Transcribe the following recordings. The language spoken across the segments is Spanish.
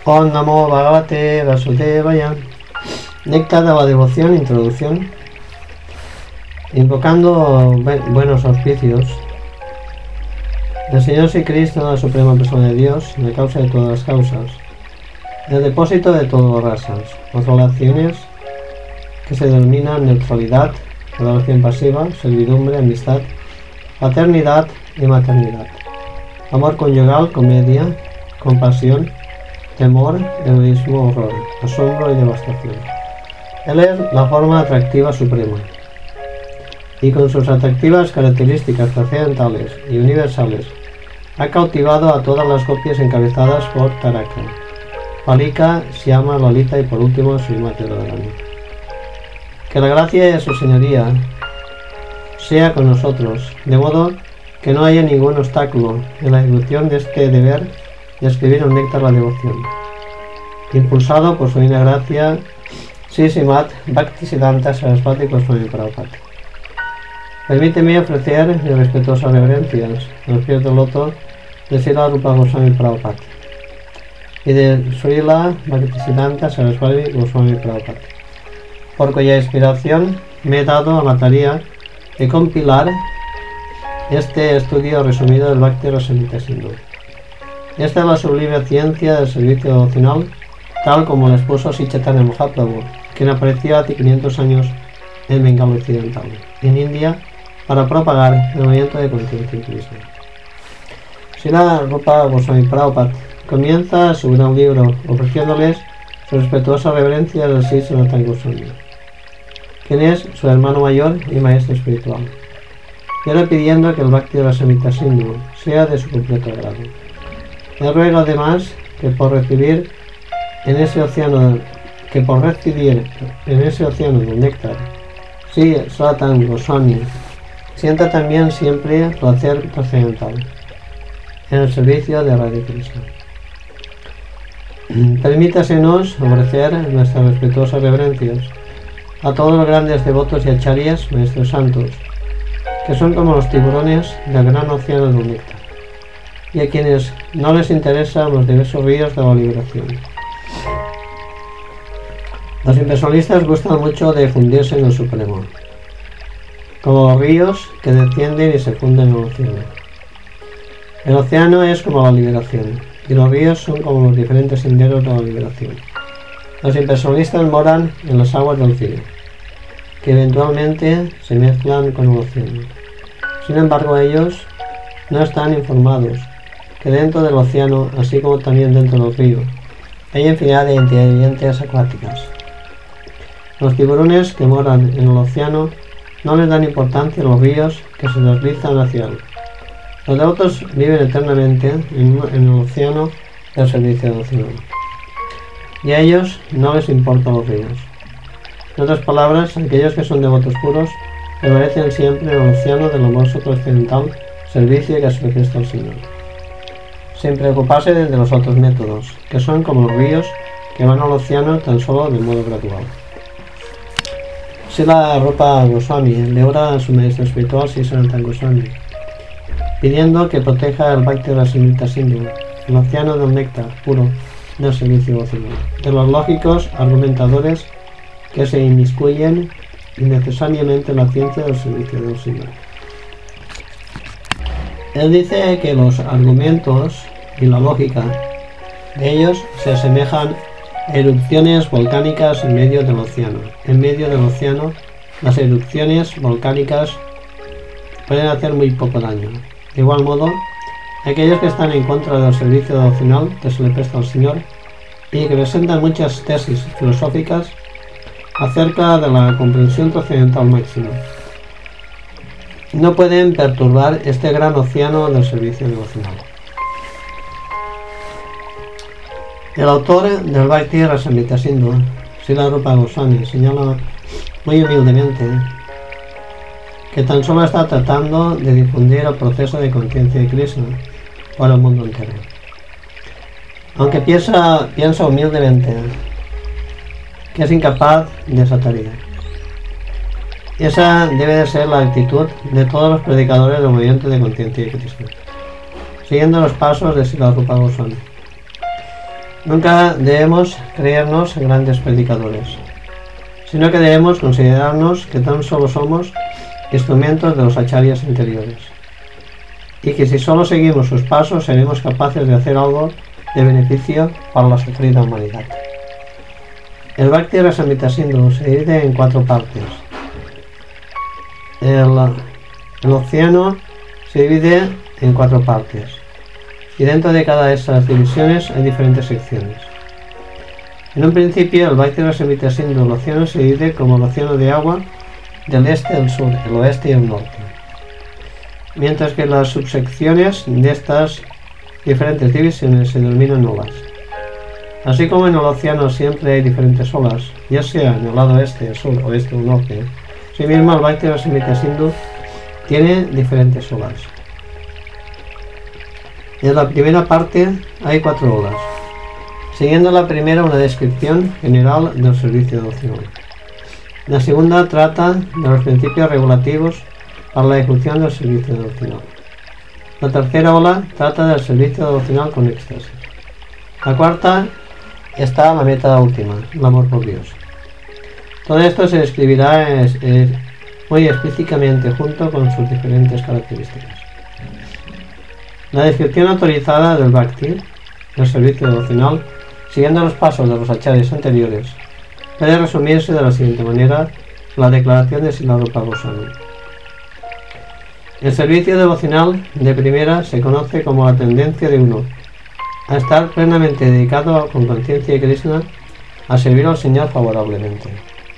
Om Namo Bhagavate Vasudevaya. Néctar de la devoción, introducción. Invocando buenos auspicios. El Señor Cristo, la suprema persona de Dios, la causa de todas las causas, el depósito de todas las razas, las relaciones que se denominan neutralidad, adoración pasiva, servidumbre, amistad, paternidad y maternidad, amor conyugal, comedia, compasión, temor, egoísmo, horror, asombro y devastación. Él es la forma atractiva suprema, y con sus atractivas características trascendentales y universales ha cautivado a todas las copias encabezadas por Taraka, Palika, Syama, Lalita y por último Srimati Radharani. Que la gracia de su señoría sea con nosotros, de modo que no haya ningún obstáculo en la ejecución de este deber de escribir un néctar la devoción. Impulsado por su divina gracia, Srimad Bhaktisiddhanta Sarasvati Goswami Prabhupada. Permíteme ofrecer mis respetuosas reverencias a los pies del loto de Srila Rupa Goswami Prabhupada y de Srila Bhaktisiddhanta Sarasvati Goswami Prabhupada, por cuya inspiración me he dado a la tarea de compilar este estudio resumido del Bhakti Rasamrita Sindhu. Esta es la sublime ciencia del servicio devocional, tal como lo expuso Sri Chaitanya Mahaprabhu, quien apareció hace 500 años en Bengala Occidental, en India, para propagar el movimiento de conciencia Krishna. Srila Rupa Goswami Prabhupada comienza su gran libro ofreciéndoles su respetuosa reverencia al Sri Sanatana Goswami, quien es su hermano mayor y maestro espiritual, y ahora pidiendo que el Bhakti Rasamrita Sindhu sea de su completo agrado. Le ruego además que por recibir en ese océano del néctar, Sri Sanatana Goswami sienta también siempre placer trascendental en el servicio de Radha Krishna. Permítasenos ofrecer nuestras respetuosas reverencias a todos los grandes devotos y acharyas, maestros santos, que son como los tiburones del gran océano del néctar, y a quienes no les interesan los diversos ríos de la liberación. Los impersonalistas gustan mucho de fundirse en el Supremo, como los ríos que descienden y se funden en el océano. El océano es como la liberación, y los ríos son como los diferentes senderos de la liberación. Los impersonalistas moran en las aguas del río, que eventualmente se mezclan con el océano. Sin embargo, ellos no están informados que dentro del océano, así como también dentro del río, hay infinidad de entidades vivientes acuáticas. Los tiburones que moran en el océano no les dan importancia a los ríos que se deslizan hacia él. Los devotos viven eternamente en el océano del servicio devocional, y a ellos no les importan los ríos. En otras palabras, aquellos que son devotos puros permanecen siempre en el océano del amoroso trascendental servicio que se presta al Señor, sin preocuparse de los otros métodos, que son como los ríos que van al océano tan solo de modo gradual. Srila Rupa Goswami le ora a su maestro espiritual Sri Sanatana Goswami, pidiendo que proteja el Bhakti Rasamrita Sindhu, el océano del néctar puro del servicio devocional, de los lógicos argumentadores que se inmiscuyen innecesariamente en la ciencia del servicio del Señor. Él dice que los argumentos y la lógica de ellos se asemejan a erupciones volcánicas en medio del océano. En medio del océano, las erupciones volcánicas pueden hacer muy poco daño. De igual modo, aquellos que están en contra del servicio devocional que se le presta al Señor y que presentan muchas tesis filosóficas acerca de la comprensión trascendental máxima, no pueden perturbar este gran océano del servicio devocional. El autor del Bhakti Rasamrita Sindhu, Srila Rupa Goswami, señala muy humildemente que tan solo está tratando de difundir el proceso de conciencia de Krishna por el mundo entero. Aunque piensa humildemente que es incapaz de esa tarea. Esa debe de ser la actitud de todos los predicadores del movimiento de conciencia de Krishna, siguiendo los pasos de Srila Rupa Goswami. Nunca debemos creernos grandes predicadores, sino que debemos considerarnos que tan solo somos instrumentos de los acharyas interiores, y que si solo seguimos sus pasos seremos capaces de hacer algo de beneficio para la sufrida humanidad. El Bhakti Rasamrita Sindhu se divide en 4 partes. El océano se divide en 4 partes, y dentro de cada de esas divisiones hay diferentes secciones. En un principio, el Bhakti Rasamrita Sindhu, el océano, se divide como el océano de agua del este al sur, el oeste y el norte, mientras que las subsecciones de estas diferentes divisiones se denominan olas. Así como en el océano siempre hay diferentes olas, ya sea en el lado este, sur, oeste o norte, asimismo el Bhakti Rasamrita Sindhu tiene diferentes olas. En la primera parte hay 4 olas, siguiendo la primera una descripción general del servicio devocional. La segunda trata de los principios regulativos para la ejecución del servicio devocional. La tercera ola trata del servicio devocional con éxtasis. La cuarta está la meta última, el amor por Dios. Todo esto se describirá muy explícitamente junto con sus diferentes características. La descripción autorizada del Bhakti, el servicio devocional, siguiendo los pasos de los acharyas anteriores, puede resumirse de la siguiente manera: la declaración de Srila Rupa Goswami. El servicio devocional de primera se conoce como la tendencia de uno a estar plenamente dedicado con conciencia de Krishna a servir al Señor favorablemente.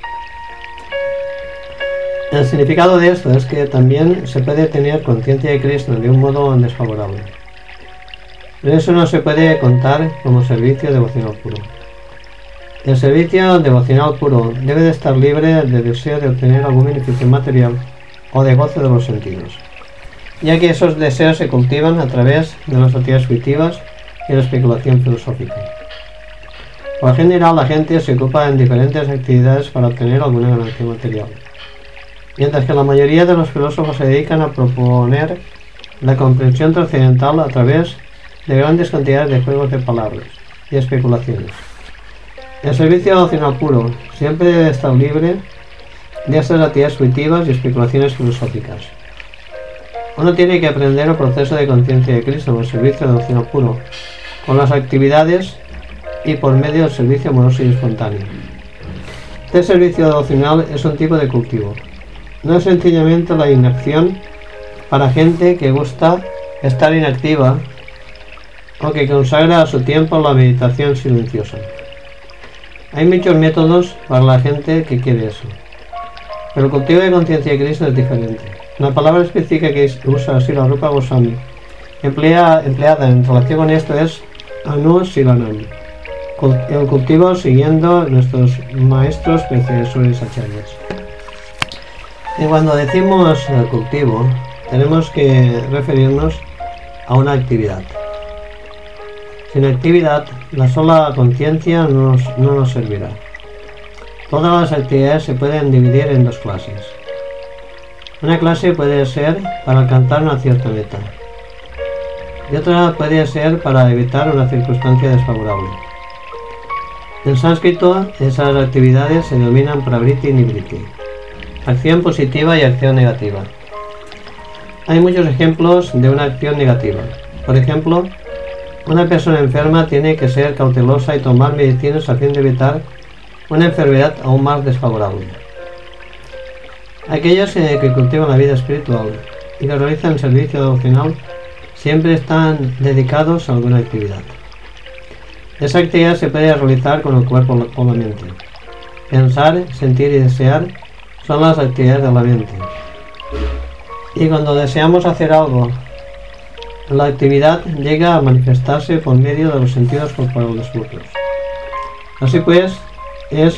El significado de esto es que también se puede tener conciencia de Krishna de un modo desfavorable. Pero eso no se puede contar como servicio devocional puro. El servicio devocional puro debe de estar libre de deseo de obtener algún beneficio material o de goce de los sentidos, ya que esos deseos se cultivan a través de las actividades fruitivas y la especulación filosófica. Por general, la gente se ocupa en diferentes actividades para obtener alguna ganancia material, mientras que la mayoría de los filósofos se dedican a proponer la comprensión trascendental a través de grandes cantidades de juegos de palabras y especulaciones. El servicio devocional puro siempre debe estar libre de estas actividades fruitivas y especulaciones filosóficas. Uno tiene que aprender el proceso de conciencia de Cristo en el servicio devocional puro, con las actividades y por medio del servicio amoroso y espontáneo. Este servicio devocional es un tipo de cultivo. No es sencillamente la inacción para gente que gusta estar inactiva o que consagra su tiempo a la meditación silenciosa. Hay muchos métodos para la gente que quiere eso, pero el cultivo de conciencia de Krishna es diferente. La palabra específica que usa Srila Rupa Goswami empleada en relación con esto es Anusilanam, el cultivo siguiendo nuestros maestros predecesores acharyas. Y cuando decimos cultivo, tenemos que referirnos a una actividad. Sin actividad, la sola conciencia no nos servirá. Todas las actividades se pueden dividir en 2 clases. Una clase puede ser para alcanzar una cierta meta, y otra puede ser para evitar una circunstancia desfavorable. En sánscrito, esas actividades se denominan pravriti y nivriti, acción positiva y acción negativa. Hay muchos ejemplos de una acción negativa. Por ejemplo, una persona enferma tiene que ser cautelosa y tomar medicinas a fin de evitar una enfermedad aún más desfavorable. Aquellos que cultivan la vida espiritual y que realizan servicio devocional siempre están dedicados a alguna actividad. Esa actividad se puede realizar con el cuerpo o con la mente. Pensar, sentir y desear son las actividades de la mente. Y cuando deseamos hacer algo, la actividad llega a manifestarse por medio de los sentidos corporales propios. Así pues, en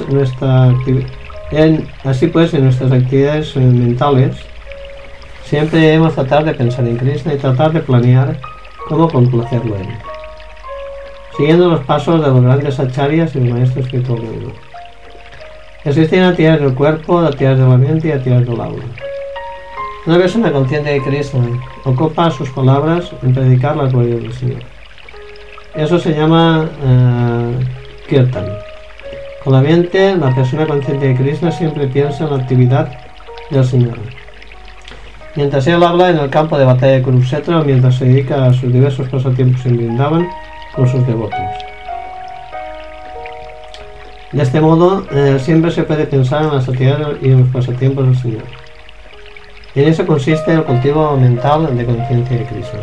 nuestras actividades mentales, siempre debemos tratar de pensar en Krishna y tratar de planear cómo complacerlo a él, siguiendo los pasos de los grandes acharyas y los maestros que todo el mundo. Existen actividades del cuerpo, actividades de la mente y actividades del alma. Una persona consciente de Krishna ocupa sus palabras en predicar la gloria del Señor. Eso se llama Kirtan. Con la mente, la persona consciente de Krishna siempre piensa en la actividad del Señor. Mientras él habla en el campo de batalla de Kurukshetra, o mientras se dedica a sus diversos pasatiempos en Vrindavan con sus devotos. De este modo, siempre se puede pensar en las actividades y en los pasatiempos del Señor. Y en eso consiste el cultivo mental de conciencia de Krishna.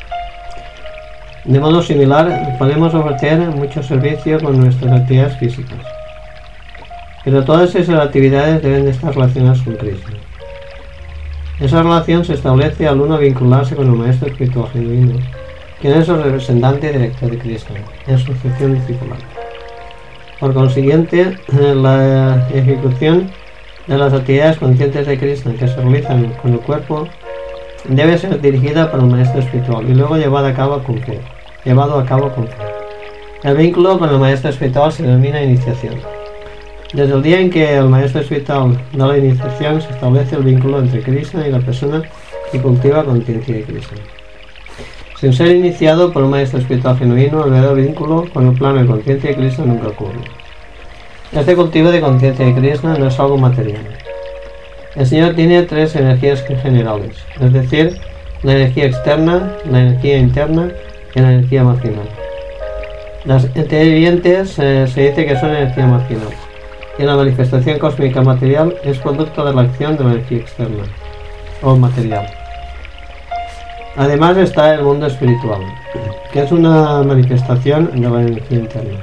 De modo similar, podemos ofrecer mucho servicio con nuestras actividades físicas, pero todas esas actividades deben de estar relacionadas con Krishna. Esa relación se establece al uno vincularse con el maestro espiritual genuino, quien es el representante directo de Krishna en su sección discipular. Por consiguiente, la ejecución de las actividades conscientes de Krishna que se realizan con el cuerpo debe ser dirigida por el maestro espiritual y luego llevado a cabo con fe. El vínculo con el maestro espiritual se denomina iniciación. Desde el día en que el maestro espiritual da la iniciación, se establece el vínculo entre Krishna y la persona que cultiva conciencia de Krishna. Sin ser iniciado por un maestro espiritual genuino, el verdadero vínculo con el plano de conciencia de Krishna nunca ocurre. Este cultivo de conciencia de Krishna no es algo material. El Señor tiene tres energías generales, es decir, la energía externa, la energía interna y la energía marginal. Las entendientes se dice que son energía marginal, y la manifestación cósmica material es producto de la acción de la energía externa, o material. Además está el mundo espiritual, que es una manifestación de la energía interna.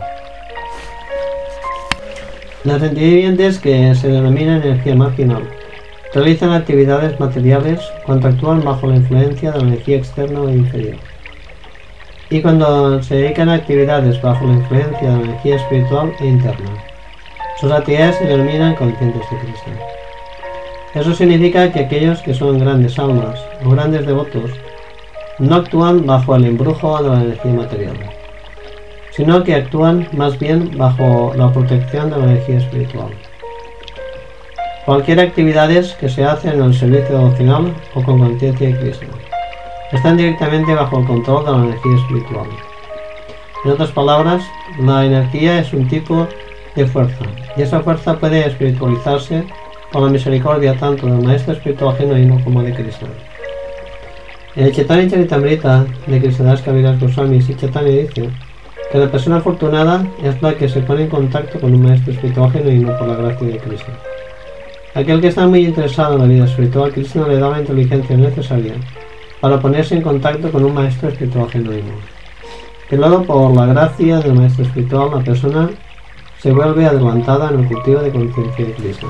Las entendientes, que se denominan energía marginal, realizan actividades materiales cuando actúan bajo la influencia de la energía externa o inferior. Y cuando se dedican a actividades bajo la influencia de la energía espiritual e interna. Sus actividades se denominan conscientes de Krishna. Eso significa que aquellos que son grandes almas o grandes devotos no actúan bajo el embrujo de la energía material, sino que actúan más bien bajo la protección de la energía espiritual. Cualquier actividades que se hacen en el servicio devocional o con conciencia de Krishna están directamente bajo el control de la energía espiritual. En otras palabras, la energía es un tipo de fuerza, y esa fuerza puede espiritualizarse por la misericordia tanto del maestro espiritual genuino como de Krishna. En el Chaitanya Charitamrita de Krishnadas Kaviraj Goswami, Sri Chaitanya dice que la persona afortunada es la que se pone en contacto con un maestro espiritual genuino por la gracia de Krishna. Aquel que está muy interesado en la vida espiritual, Krishna le da la inteligencia necesaria para ponerse en contacto con un maestro espiritual genuino. Que luego, por la gracia del maestro espiritual, la persona se vuelve adelantada en el cultivo de conciencia de Krishna.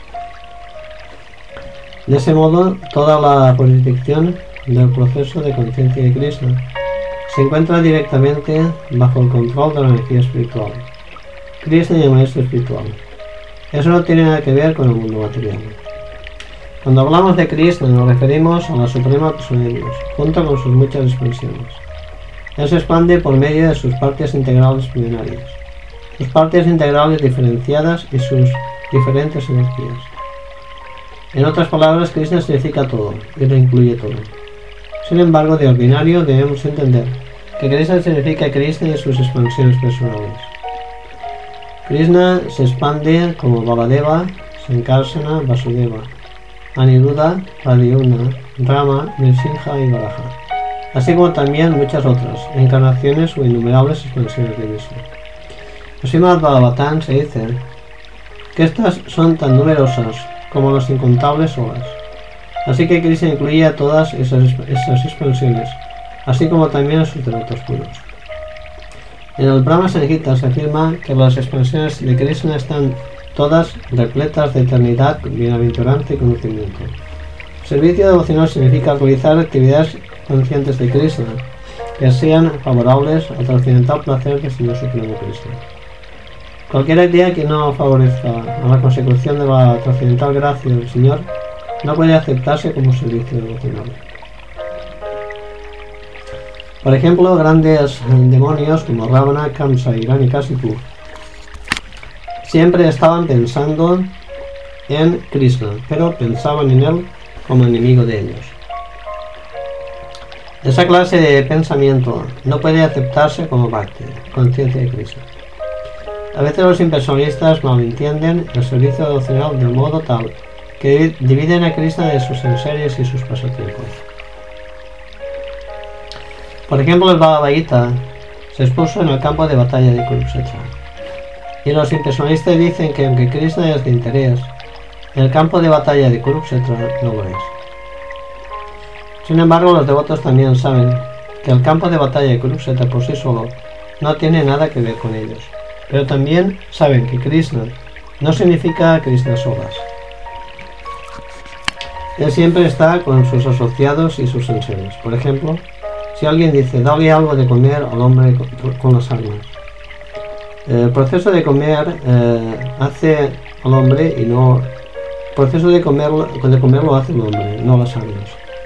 De ese modo, toda la jurisdicción del proceso de conciencia de Krishna se encuentra directamente bajo el control de la energía espiritual, Krishna y el maestro espiritual. Eso no tiene nada que ver con el mundo material. Cuando hablamos de Krishna nos referimos a la Suprema Persona de Dios, junto con sus muchas expansiones. Él se expande por medio de sus partes integrales plenarias, sus partes integrales diferenciadas y sus diferentes energías. En otras palabras, Krishna significa todo y lo incluye todo. Sin embargo, de ordinario debemos entender que Krishna significa Krishna y sus expansiones personales. Krishna se expande como Baladeva, Sankarsana, Vasudeva, Aniruddha, Pradyumna, Rama, Nrsimha y Varaha, así como también muchas otras encarnaciones o innumerables expansiones de Vishnu. En Srimad Bhagavatam se dice que estas son tan numerosas como las incontables olas, así que Krishna incluye a todas esas expansiones, así como también a sus devotos puros. En el Brahma Samhita se afirma que las expansiones de Krishna están todas repletas de eternidad, bienaventuranza y conocimiento. Servicio devocional significa realizar actividades conscientes de Krishna que sean favorables al trascendental placer del Señor Supremo Krishna. Cualquier actividad que no favorezca a la consecución de la trascendental gracia del Señor no puede aceptarse como servicio devocional. Por ejemplo, grandes demonios como Ravana, Kamsa y Hiranyakasipu siempre estaban pensando en Krishna, pero pensaban en él como enemigo de ellos. Esa clase de pensamiento no puede aceptarse como bhakti, conciencia de Krishna. A veces los impersonalistas malentienden el servicio devocional de modo tal que dividen a Krishna de sus enseres y sus pasatiempos. Por ejemplo, el Bhagavad Gita se expuso en el campo de batalla de Kurukshetra. Y los impersonalistas dicen que aunque Krishna es de interés, el campo de batalla de Kurukshetra no lo es. Sin embargo, los devotos también saben que el campo de batalla de Kurukshetra por sí solo no tiene nada que ver con ellos. Pero también saben que Krishna no significa Krishna solas. Él siempre está con sus asociados y sus enseres. Por ejemplo, si alguien dice, dale algo de comer al hombre con las almas. El proceso de comer hace al hombre y no... El proceso de comerlo hace el hombre, no las almas.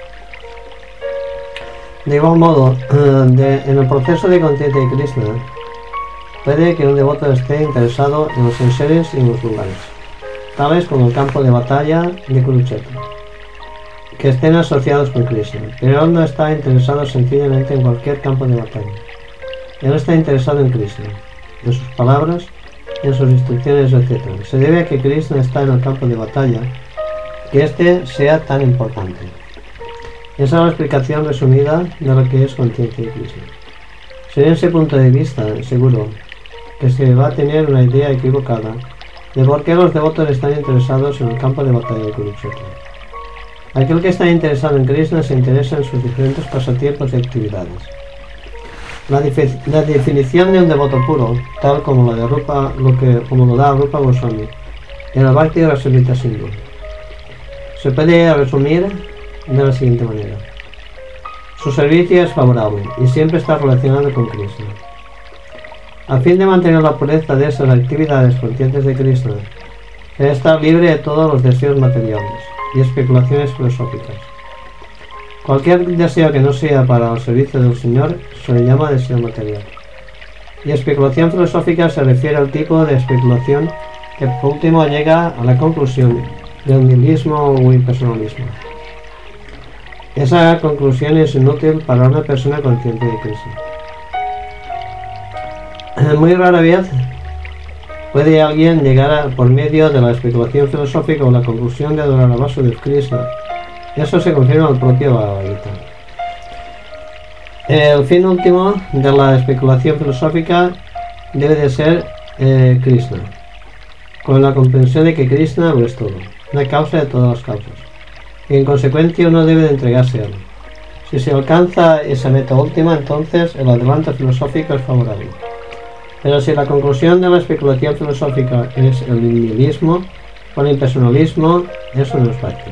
De igual modo, en el proceso de conciencia de Krishna, puede que un devoto esté interesado en los enseres y en los lugares, tales como el campo de batalla de Kurukshetra, que estén asociados con Krishna, pero él no está interesado sencillamente en cualquier campo de batalla. Él está interesado en Krishna, en sus palabras, en sus instrucciones, etc. Se debe a que Krishna está en el campo de batalla, que éste sea tan importante. Esa es la explicación resumida de lo que es conciencia de Krishna. Sin ese punto de vista, seguro que se va a tener una idea equivocada de por qué los devotos están interesados en el campo de batalla de Kurukshetra. Aquel que está interesado en Krishna se interesa en sus diferentes pasatiempos y actividades. La definición de un devoto puro, tal como la de como lo da Rupa Goswami en el Bhakti Rasamrita Sindhu, se puede resumir de la siguiente manera. Su servicio es favorable y siempre está relacionado con Krishna. A fin de mantener la pureza de esas actividades conscientes de Krishna, debe estar libre de todos los deseos materiales y especulaciones filosóficas. Cualquier deseo que no sea para el servicio del Señor se le llama deseo material. Y especulación filosófica se refiere al tipo de especulación que por último llega a la conclusión del nihilismo o impersonalismo. Esa conclusión es inútil para una persona consciente de Krishna. Muy rara vez puede alguien llegar por medio de la especulación filosófica o la conclusión de adorar a Vasudeva Krishna. Eso se confirma en el propio Bhagavad Gita. El fin último de la especulación filosófica debe de ser Krishna, con la comprensión de que Krishna lo es todo, la causa de todas las causas, y en consecuencia uno debe de entregarse a él. Si se alcanza esa meta última, entonces el adelanto filosófico es favorable. Pero si la conclusión de la especulación filosófica es el nihilismo o el impersonalismo, eso no es fácil.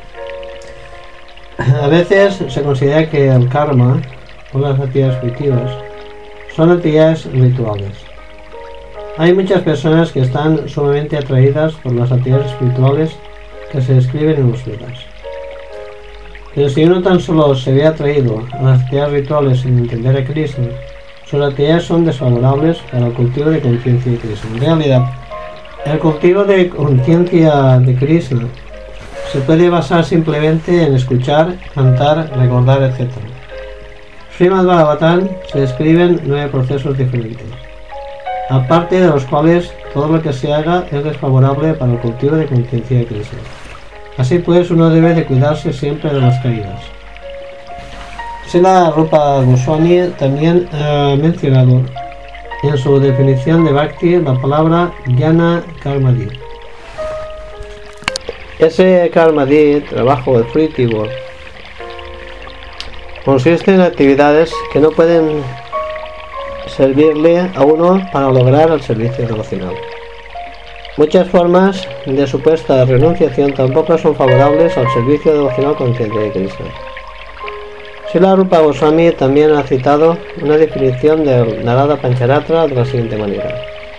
A veces se considera que el karma o las actividades primitivas son actividades rituales. Hay muchas personas que están sumamente atraídas por las actividades espirituales que se describen en los Vedas. Pero si uno tan solo se ve atraído a las actividades rituales sin entender a Krishna, sus actividades son desfavorables para el cultivo de conciencia de Krishna. En realidad, el cultivo de conciencia de Krishna se puede basar simplemente en escuchar, cantar, recordar, etc. Srimad Bhagavatam se describen 9 procesos diferentes, aparte de los cuales todo lo que se haga es desfavorable para el cultivo de conciencia de Krishna. Así pues, uno debe de cuidarse siempre de las caídas. Srila Rupa Goswami también ha mencionado en su definición de Bhakti la palabra Jnana Karmadi. Ese Karmadi, trabajo de fruitivo, consiste en actividades que no pueden servirle a uno para lograr el servicio devocional. Muchas formas de supuesta renunciación tampoco son favorables al servicio devocional consciente de Krishna. Srila Rupa Goswami también ha citado una definición del Narada Pancharatra de la siguiente manera.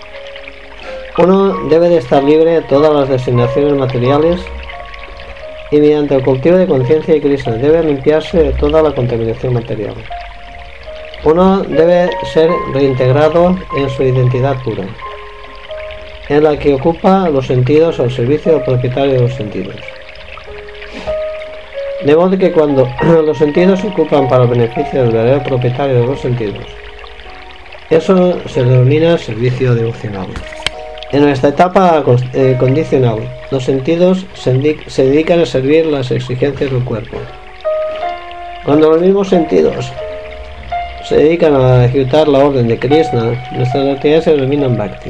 Uno debe de estar libre de todas las designaciones materiales y mediante el cultivo de conciencia de Krishna debe limpiarse de toda la contaminación material. Uno debe ser reintegrado en su identidad pura, en la que ocupa los sentidos al servicio del propietario de los sentidos. De modo que cuando los sentidos se ocupan para el beneficio del verdadero propietario de los sentidos, Eso se denomina servicio devocional. En nuestra etapa condicional, los sentidos se dedican a servir las exigencias del cuerpo. Cuando los mismos sentidos se dedican a ejecutar la orden de Krishna, nuestras actividades se denominan bhakti.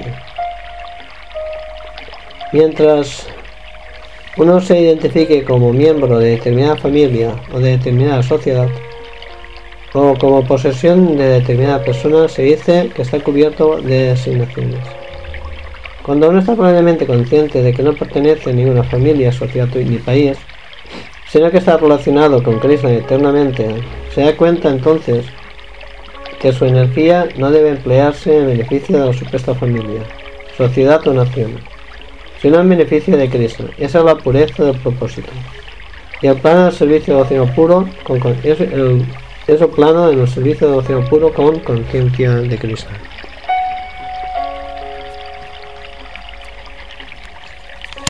Mientras uno se identifique como miembro de determinada familia o de determinada sociedad, o como posesión de determinada persona, se dice que está cubierto de asignaciones. Cuando uno está plenamente consciente de que no pertenece a ninguna familia, sociedad ni país, sino que está relacionado con Krishna eternamente, se da cuenta entonces que su energía no debe emplearse en beneficio de la supuesta familia, sociedad o nación, sino en beneficio de Krishna. Esa es la pureza del propósito. Y el plano del servicio de devoción puro es el plano de los servicios de devoción puro con conciencia de Krishna.